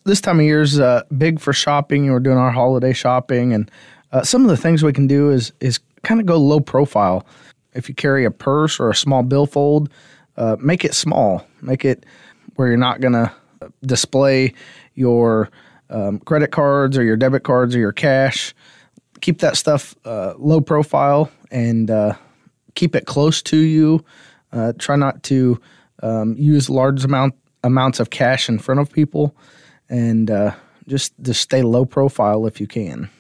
this time of year is big for shopping. We're doing our holiday shopping, and some of the things we can do is kind of go low profile. If you carry a purse or a small billfold, make it small. Make it where you're not going to display your credit cards or your debit cards or your cash. Keep that stuff low profile and keep it close to you. Try not to use large amounts of cash in front of people, and just stay low profile if you can.